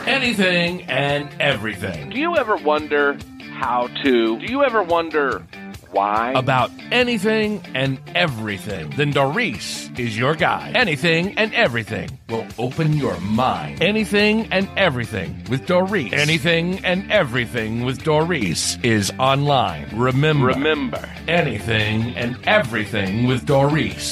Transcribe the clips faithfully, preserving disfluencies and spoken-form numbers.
anything and everything. Do you ever wonder how to? Do you ever wonder why? About anything and everything. Then Doris is your guide. Anything and everything will open your mind. Anything and everything with Doris. Anything and everything with Doris is online. Remember. Remember. Anything and everything with Doris.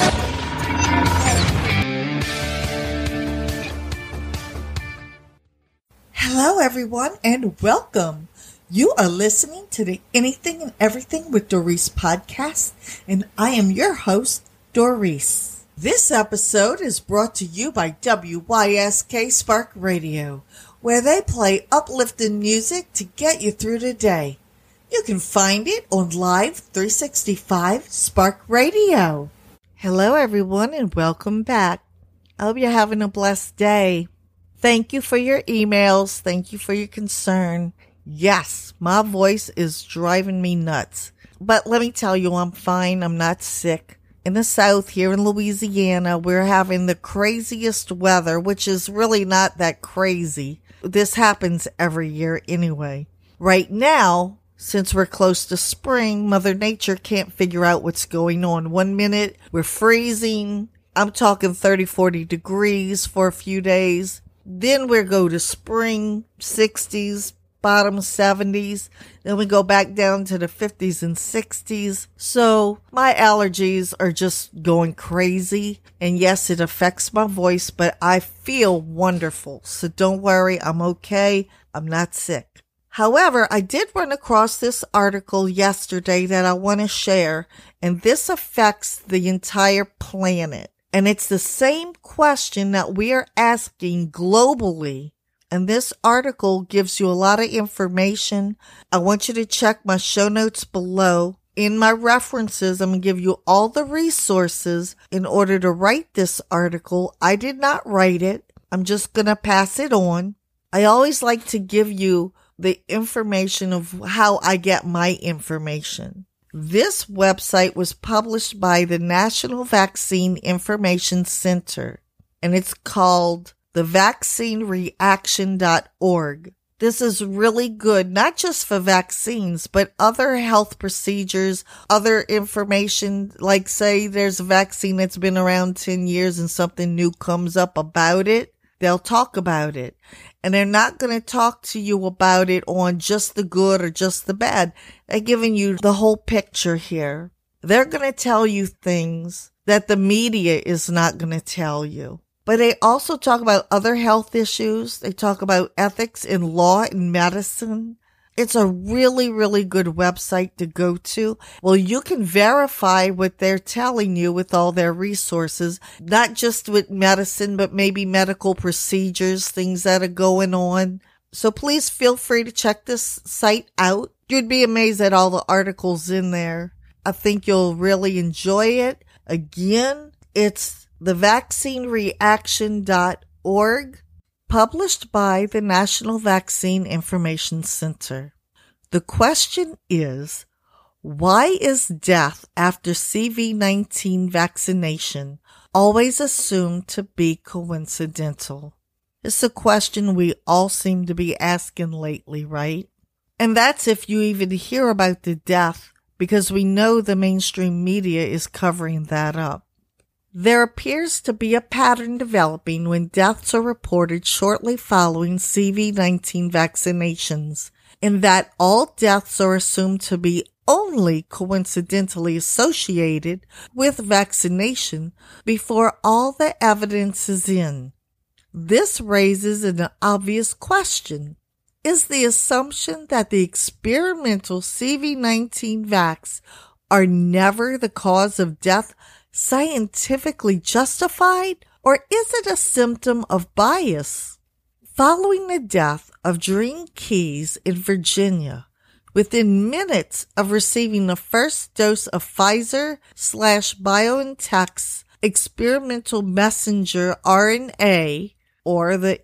Hello, everyone, and welcome. You are listening to the Anything and Everything with Doris podcast, and I am your host, Doris. This episode is brought to you by W Y S K Spark Radio, where they play uplifting music to get you through the day. You can find it on Live three sixty-five Spark Radio. Hello, everyone, and welcome back. I hope you're having a blessed day. Thank you for your emails. Thank you for your concern. Yes, my voice is driving me nuts. But let me tell you, I'm fine. I'm not sick. In the South, here in Louisiana, we're having the craziest weather, which is really not that crazy. This happens every year anyway. Right now, since we're close to spring, Mother Nature can't figure out what's going on. One minute, we're freezing. I'm talking thirty, forty degrees for a few days. Then we go to spring, sixties, bottom seventies. Then we go back down to the fifties and sixties. So my allergies are just going crazy. And yes, it affects my voice, but I feel wonderful. So don't worry, I'm okay. I'm not sick. However, I did run across this article yesterday that I want to share, and this affects the entire planet. And it's the same question that we are asking globally. And this article gives you a lot of information. I want you to check my show notes below. In my references, I'm going to give you all the resources in order to write this article. I did not write it. I'm just going to pass it on. I always like to give you the information of how I get my information. This website was published by the National Vaccine Information Center, and it's called the vaccine reaction dot org. This is really good, not just for vaccines, but other health procedures, other information, like say there's a vaccine that's been around ten years and something new comes up about it. They'll talk about it. And they're not going to talk to you about it on just the good or just the bad. They're giving you the whole picture here. They're going to tell you things that the media is not going to tell you. But they also talk about other health issues. They talk about ethics in law and medicine. It's a really, really good website to go to. Well, you can verify what they're telling you with all their resources, not just with medicine, but maybe medical procedures, things that are going on. So please feel free to check this site out. You'd be amazed at all the articles in there. I think you'll really enjoy it. Again, it's the vaccine reaction dot org. Published by the National Vaccine Information Center. The question is, why is death after C V nineteen vaccination always assumed to be coincidental? It's a question we all seem to be asking lately, right? And that's if you even hear about the death, because we know the mainstream media is covering that up. There appears to be a pattern developing when deaths are reported shortly following C V nineteen vaccinations, in that all deaths are assumed to be only coincidentally associated with vaccination before all the evidence is in. This raises an obvious question. Is the assumption that the experimental C V nineteen vax are never the cause of death scientifically justified, or is it a symptom of bias? Following the death of Dream Keys in Virginia, within minutes of receiving the first dose of Pfizer slash BioNTech's experimental messenger R N A, or the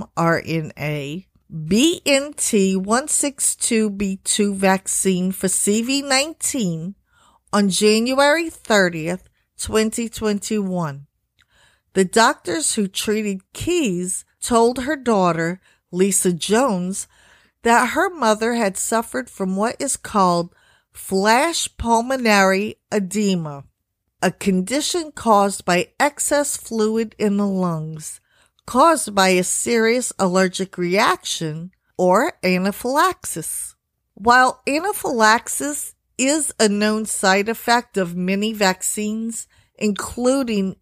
mRNA, B N T one sixty-two B two vaccine for C V nineteen on January thirtieth, twenty twenty-one. The doctors who treated Keys told her daughter Lisa Jones, that her mother had suffered from what is called flash pulmonary edema, a condition caused by excess fluid in the lungs, caused by a serious allergic reaction or anaphylaxis. While anaphylaxis is a known side effect of many vaccines, including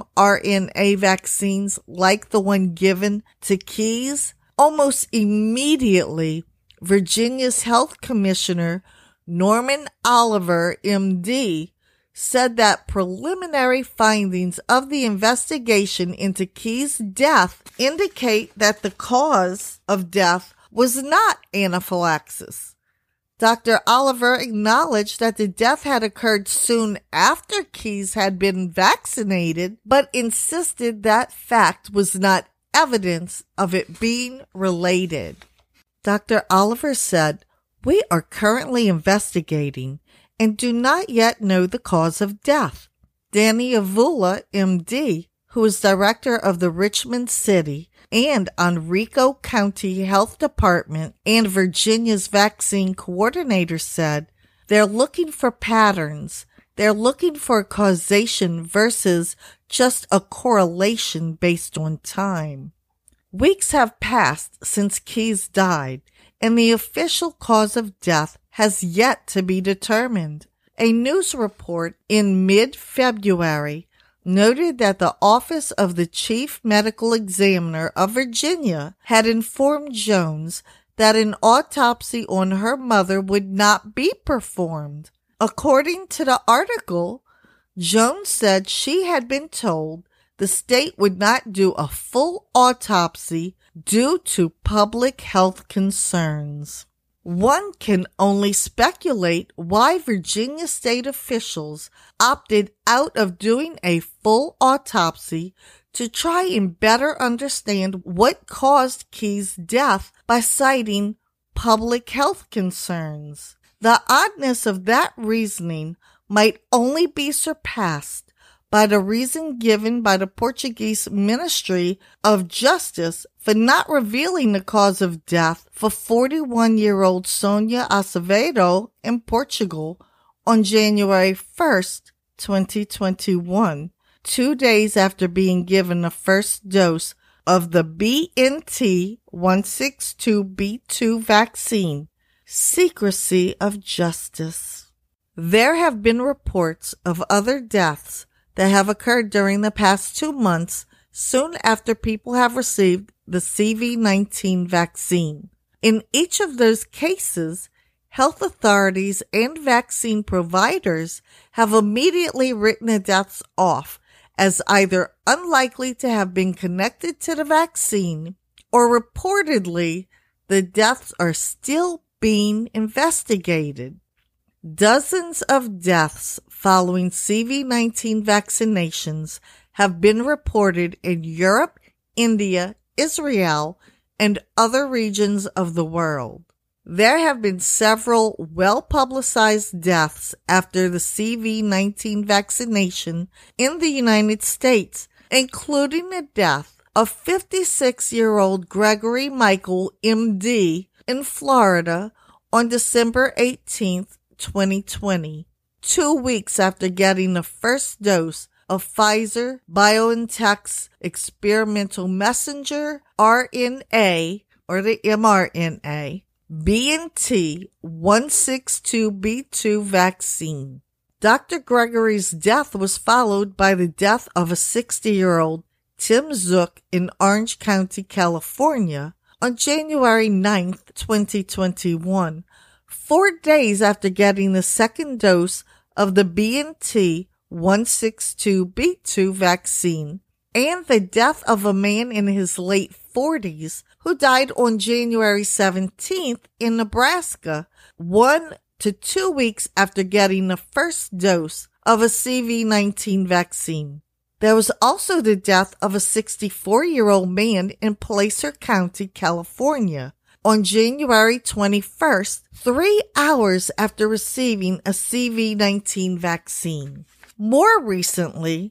mRNA vaccines like the one given to Keys, almost immediately, Virginia's Health Commissioner Norman Oliver, M D, said that preliminary findings of the investigation into Keys' death indicate that the cause of death was not anaphylaxis. Doctor Oliver acknowledged that the death had occurred soon after Keys had been vaccinated, but insisted that fact was not evidence of it being related. Doctor Oliver said, "We are currently investigating and do not yet know the cause of death." Danny Avula, M D, who is director of the Richmond City and Henrico County Health Department and Virginia's vaccine coordinator, said, "They're looking for patterns. They're looking for causation versus just a correlation based on time." Weeks have passed since Keys died, and the official cause of death has yet to be determined. A news report in mid-February noted that the Office of the Chief Medical Examiner of Virginia had informed Jones that an autopsy on her mother would not be performed. According to the article, Jones said she had been told the state would not do a full autopsy due to public health concerns. One can only speculate why Virginia state officials opted out of doing a full autopsy to try and better understand what caused Keys' death by citing public health concerns. The oddness of that reasoning might only be surpassed by the reason given by the Portuguese Ministry of Justice for not revealing the cause of death for forty-one-year-old Sonia Acevedo in Portugal on January first, twenty twenty-one, two days after being given the first dose of the B N T one sixty-two B two vaccine. Secrecy of justice. There have been reports of other deaths that have occurred during the past two months soon after people have received the C V nineteen vaccine. In each of those cases, health authorities and vaccine providers have immediately written the deaths off as either unlikely to have been connected to the vaccine or reportedly the deaths are still being investigated. Dozens of deaths following C V nineteen vaccinations have been reported in Europe, India, Israel, and other regions of the world. There have been several well-publicized deaths after the C V nineteen vaccination in the United States, including the death of fifty-six-year-old Gregory Michael, M D, in Florida on December eighteenth, twenty twenty, two weeks after getting the first dose of Pfizer BioNTech's experimental messenger R N A, or the mRNA, B N T one sixty-two B two vaccine. Doctor Gregory's death was followed by the death of a sixty-year-old Tim Zook in Orange County, California on January ninth, twenty twenty-one, four days after getting the second dose of the B N T one sixty-two B two vaccine, and the death of a man in his late forties who died on January seventeenth in Nebraska, one to two weeks after getting the first dose of a C V nineteen vaccine. There was also the death of a sixty-four-year-old man in Placer County, California, on January twenty-first, three hours after receiving a C V nineteen vaccine. More recently,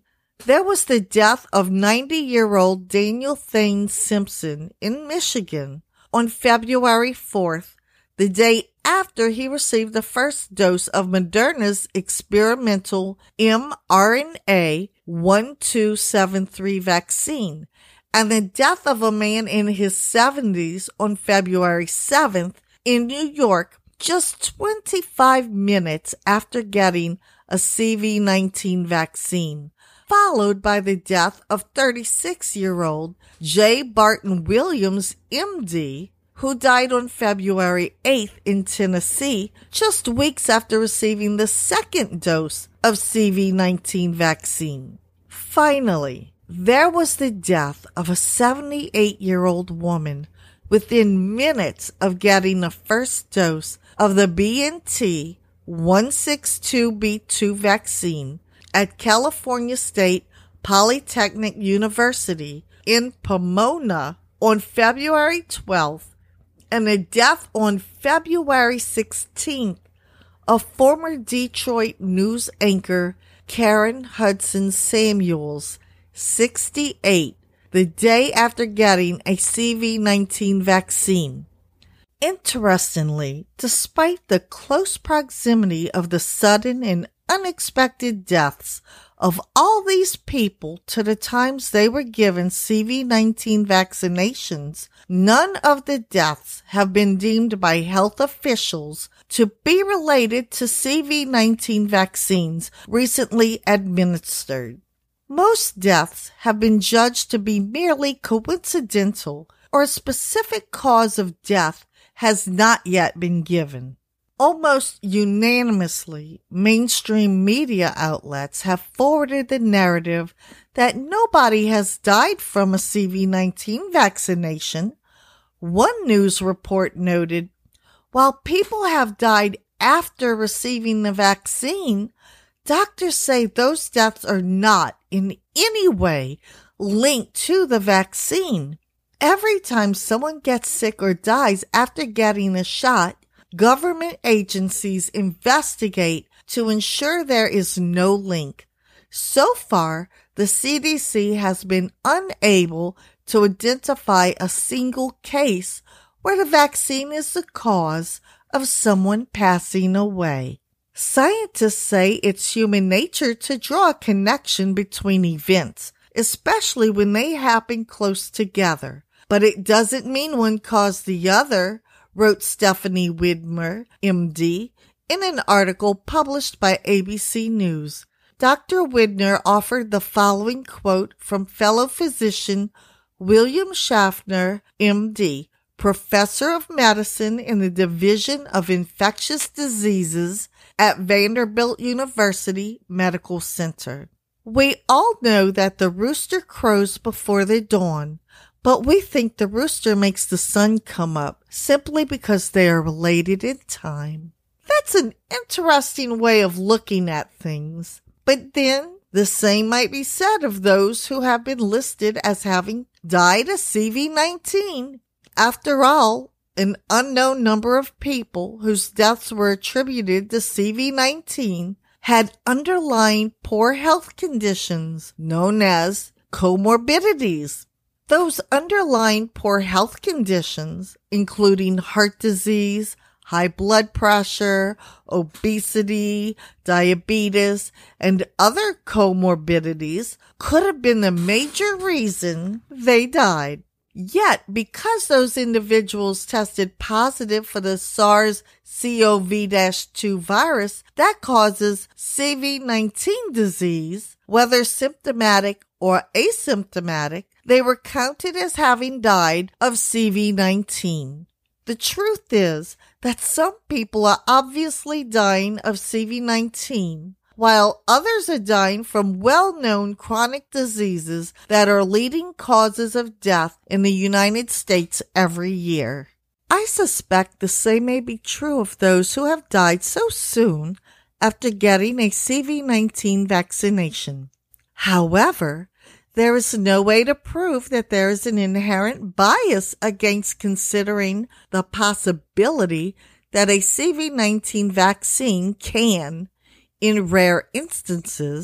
There was the death of ninety-year-old Daniel Thane Simpson in Michigan on February fourth, the day after he received the first dose of Moderna's experimental m R N A twelve seventy-three vaccine, and the death of a man in his seventies on February seventh in New York, just twenty-five minutes after getting a C V nineteen vaccine, followed by the death of thirty-six-year-old J. Barton Williams, M D, who died on February eighth in Tennessee, just weeks after receiving the second dose of C V nineteen vaccine. Finally, there was the death of a seventy-eight-year-old woman within minutes of getting the first dose of the B N T one sixty-two B two vaccine at California State Polytechnic University in Pomona on February twelfth, and the death on February sixteenth of former Detroit news anchor Karen Hudson Samuels, sixty-eight, the day after getting a C V nineteen vaccine. Interestingly, despite the close proximity of the sudden and unexpected deaths of all these people to the times they were given C V nineteen vaccinations, none of the deaths have been deemed by health officials to be related to C V nineteen vaccines recently administered. Most deaths have been judged to be merely coincidental, or a specific cause of death has not yet been given. Almost unanimously, mainstream media outlets have forwarded the narrative that nobody has died from a C V nineteen vaccination. One news report noted, while people have died after receiving the vaccine, doctors say those deaths are not in any way linked to the vaccine. Every time someone gets sick or dies after getting a shot, government agencies investigate to ensure there is no link. So far, the C D C has been unable to identify a single case where the vaccine is the cause of someone passing away. Scientists say it's human nature to draw a connection between events, especially when they happen close together. But it doesn't mean one caused the other, wrote Stephanie Widmer, M D, in an article published by A B C News. Doctor Widmer offered the following quote from fellow physician William Schaffner, M D, professor of medicine in the Division of Infectious Diseases at Vanderbilt University Medical Center. We all know that the rooster crows before the dawn, but we think the rooster makes the sun come up simply because they are related in time. That's an interesting way of looking at things. But then, the same might be said of those who have been listed as having died of C V nineteen. After all, an unknown number of people whose deaths were attributed to C V nineteen had underlying poor health conditions known as comorbidities. Those underlying poor health conditions, including heart disease, high blood pressure, obesity, diabetes, and other comorbidities, could have been the major reason they died. Yet, because those individuals tested positive for the SARS C o V two virus that causes C V nineteen disease, whether symptomatic or asymptomatic, they were counted as having died of C V nineteen. The truth is that some people are obviously dying of C V nineteen, while others are dying from well-known chronic diseases that are leading causes of death in the United States every year. I suspect the same may be true of those who have died so soon after getting a C V nineteen vaccination. However, there is no way to prove that there is an inherent bias against considering the possibility that a C V nineteen vaccine can, in rare instances,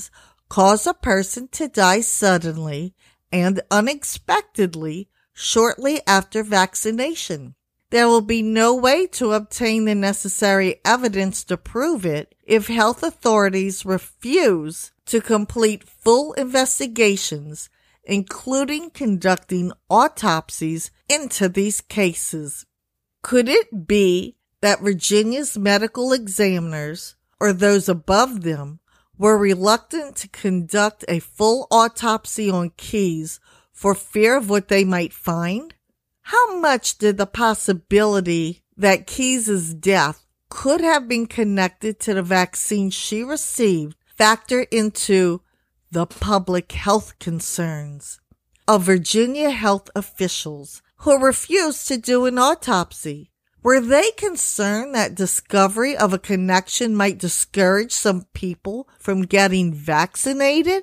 cause a person to die suddenly and unexpectedly shortly after vaccination. There will be no way to obtain the necessary evidence to prove it if health authorities refuse to complete full investigations, including conducting autopsies into these cases. Could it be that Virginia's medical examiners, or those above them, were reluctant to conduct a full autopsy on Keyes for fear of what they might find? How much did the possibility that Keyes' death could have been connected to the vaccine she received factor into the public health concerns of Virginia health officials who refused to do an autopsy? Were they concerned that discovery of a connection might discourage some people from getting vaccinated?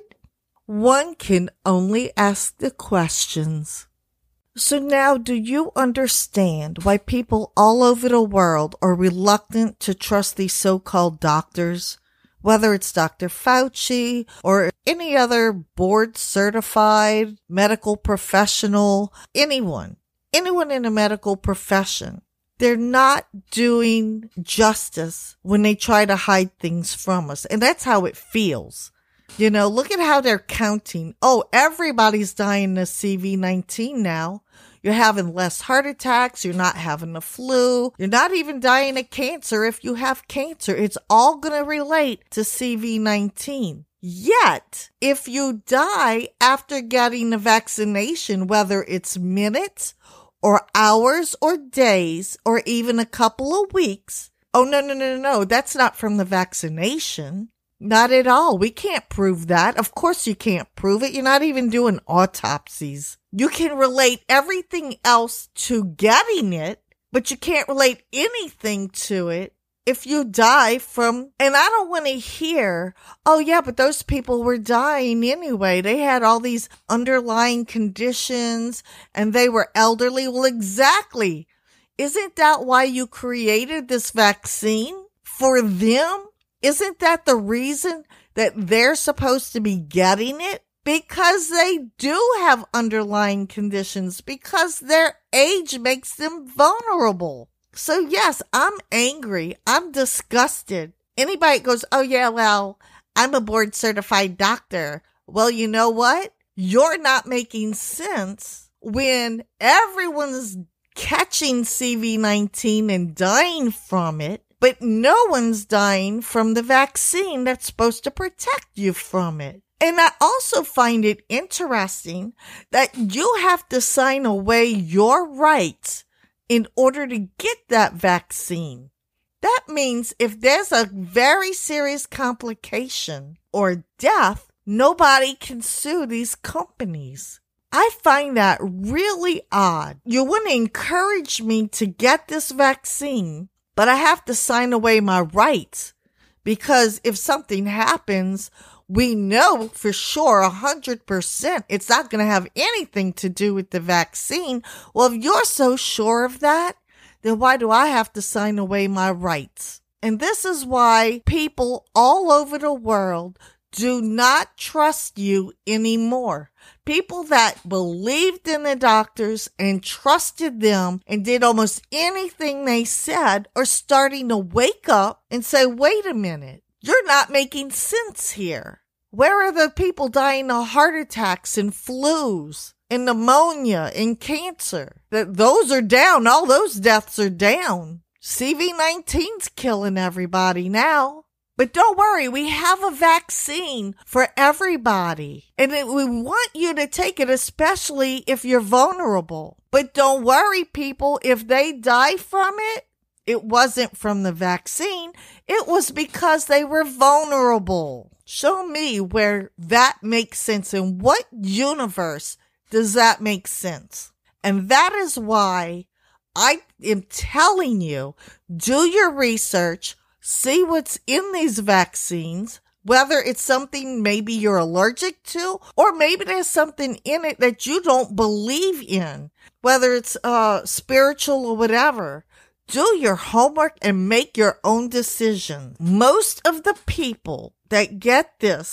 One can only ask the questions. So now, do you understand why people all over the world are reluctant to trust these so-called doctors? Whether it's Doctor Fauci or any other board-certified medical professional, anyone, anyone in a medical profession, they're not doing justice when they try to hide things from us. And that's how it feels. You know, look at how they're counting. Oh, everybody's dying of C V nineteen now. You're having less heart attacks. You're not having the flu. You're not even dying of cancer if you have cancer. It's all going to relate to C V nineteen. Yet, if you die after getting the vaccination, whether it's minutes or hours or days or even a couple of weeks, oh, no, no, no, no, no. That's not from the vaccination. Not at all. We can't prove that. Of course you can't prove it. You're not even doing autopsies. You can relate everything else to getting it, but you can't relate anything to it if you die from, and I don't want to hear, oh yeah, but those people were dying anyway. They had all these underlying conditions and they were elderly. Well, exactly. Isn't that why you created this vaccine? For them? Isn't that the reason that they're supposed to be getting it? Because they do have underlying conditions, because their age makes them vulnerable. So yes, I'm angry. I'm disgusted. Anybody goes, oh yeah, well, I'm a board certified doctor. Well, you know what? You're not making sense when everyone's catching C V nineteen and dying from it, but no one's dying from the vaccine that's supposed to protect you from it. And I also find it interesting that you have to sign away your rights in order to get that vaccine. That means if there's a very serious complication or death, nobody can sue these companies. I find that really odd. You want to encourage me to get this vaccine, but I have to sign away my rights because if something happens, we know for sure one hundred percent it's not going to have anything to do with the vaccine. Well, if you're so sure of that, then why do I have to sign away my rights? And this is why people all over the world do not trust you anymore. People that believed in the doctors and trusted them and did almost anything they said are starting to wake up and say, wait a minute, you're not making sense here. Where are the people dying of heart attacks and flus and pneumonia and cancer? That those are down. All those deaths are down. C V nineteen's killing everybody now. But don't worry, we have a vaccine for everybody. And it, we want you to take it, especially if you're vulnerable. But don't worry, people, if they die from it, it wasn't from the vaccine. It was because they were vulnerable. Show me where that makes sense. In what universe does that make sense? And that is why I am telling you, do your research. See what's in these vaccines, whether it's something maybe you're allergic to, or maybe there's something in it that you don't believe in, whether it's uh, spiritual or whatever. Do your homework and make your own decision. Most of the people that get this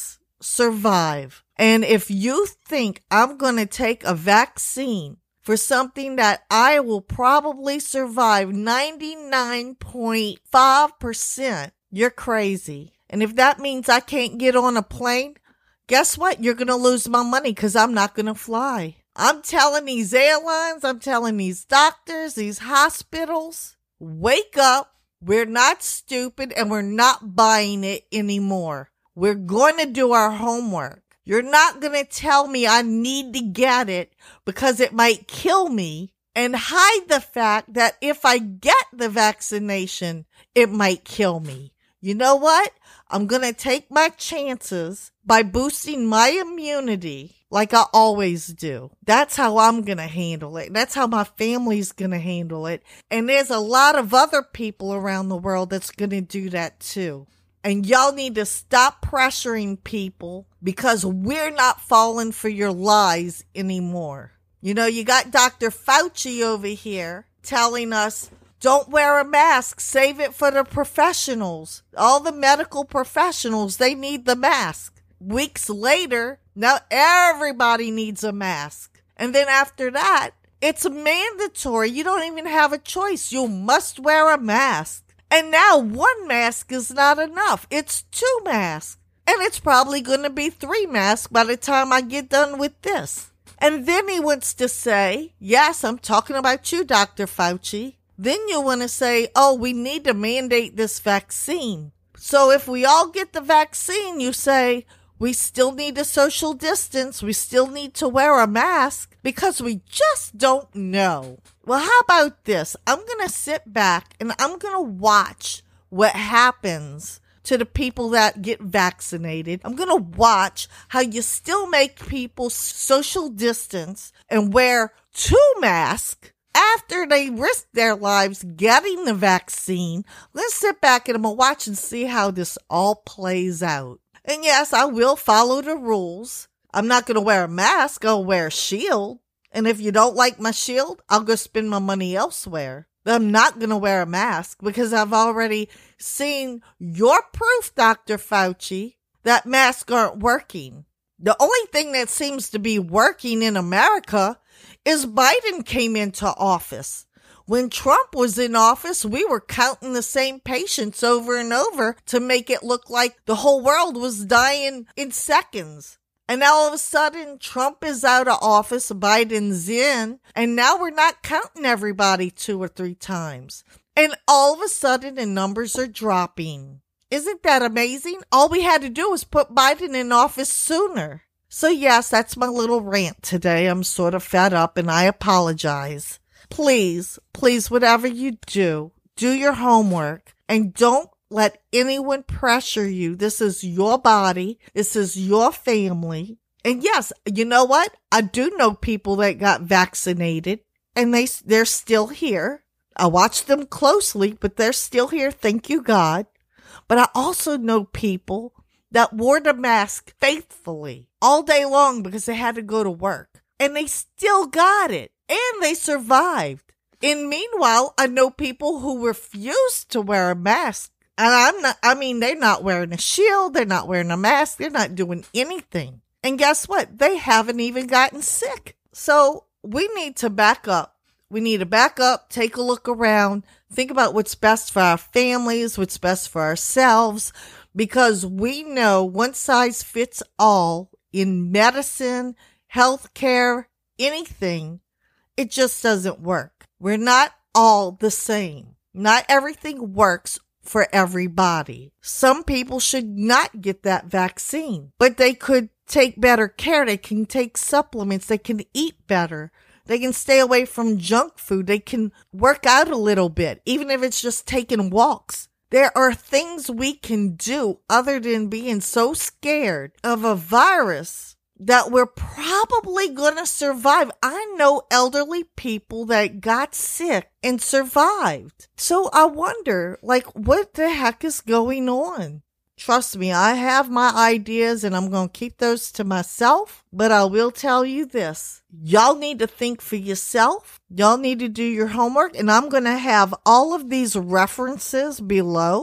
survive. And if you think I'm going to take a vaccine for something that I will probably survive ninety-nine point five percent, you're crazy. And if that means I can't get on a plane, guess what? You're going to lose my money because I'm not going to fly. I'm telling these airlines, I'm telling these doctors, these hospitals, wake up. We're not stupid and we're not buying it anymore. We're going to do our homework. You're not going to tell me I need to get it because it might kill me and hide the fact that if I get the vaccination, it might kill me. You know what? I'm going to take my chances by boosting my immunity like I always do. That's how I'm going to handle it. That's how my family's going to handle it. And there's a lot of other people around the world that's going to do that too. And y'all need to stop pressuring people because we're not falling for your lies anymore. You know, you got Doctor Fauci over here telling us, don't wear a mask, save it for the professionals. All the medical professionals, they need the mask. Weeks later, now everybody needs a mask. And then after that, it's mandatory. You don't even have a choice. You must wear a mask. And now one mask is not enough. It's two masks. And it's probably going to be three masks by the time I get done with this. And then he wants to say, yes, I'm talking about you, Doctor Fauci. Then you want to say, oh, we need to mandate this vaccine. So if we all get the vaccine, you say, we still need to social distance. We still need to wear a mask because we just don't know. Well, how about this? I'm going to sit back and I'm going to watch what happens to the people that get vaccinated. I'm going to watch how you still make people social distance and wear two masks after they risk their lives getting the vaccine. Let's sit back and I'm going to watch and see how this all plays out. And yes, I will follow the rules. I'm not going to wear a mask. I'll wear a shield. And if you don't like my shield, I'll go spend my money elsewhere. But I'm not going to wear a mask because I've already seen your proof, Doctor Fauci, that masks aren't working. The only thing that seems to be working in America is Biden came into office. When Trump was in office, we were counting the same patients over and over to make it look like the whole world was dying in seconds. And now all of a sudden, Trump is out of office, Biden's in, and now we're not counting everybody two or three times. And all of a sudden, the numbers are dropping. Isn't that amazing? All we had to do was put Biden in office sooner. So yes, that's my little rant today. I'm sort of fed up and I apologize. Please, please, whatever you do, do your homework and don't let anyone pressure you. This is your body. This is your family. And yes, you know what? I do know people that got vaccinated and they, they're still here. I watch them closely, but they're still here. Thank you, God. But I also know people that wore the mask faithfully all day long because they had to go to work and they still got it and they survived. And meanwhile, I know people who refused to wear a mask. And I'm not, I mean, they're not wearing a shield. They're not wearing a mask. They're not doing anything. And guess what? They haven't even gotten sick. So we need to back up. We need to back up, take a look around, think about what's best for our families, what's best for ourselves, because we know one size fits all in medicine, healthcare, anything. It just doesn't work. We're not all the same. Not everything works for everybody. Some people should not get that vaccine, but they could take better care. They can take supplements. They can eat better. They can stay away from junk food. They can work out a little bit, even if it's just taking walks. There are things we can do other than being so scared of a virus that we're probably going to survive. I know elderly people that got sick and survived. So I wonder, like, what the heck is going on? Trust me, I have my ideas and I'm going to keep those to myself, but I will tell you this. Y'all need to think for yourself. Y'all need to do your homework, and I'm going to have all of these references below.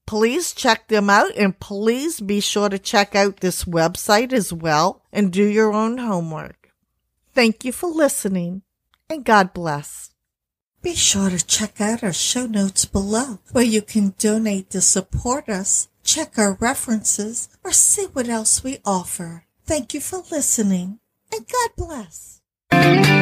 please check them out, and please be sure to check out this website as well and do your own homework. Thank you for listening, and God bless. Be sure to check out our show notes below, where you can donate to support us, check our references, or see what else we offer. Thank you for listening, and God bless.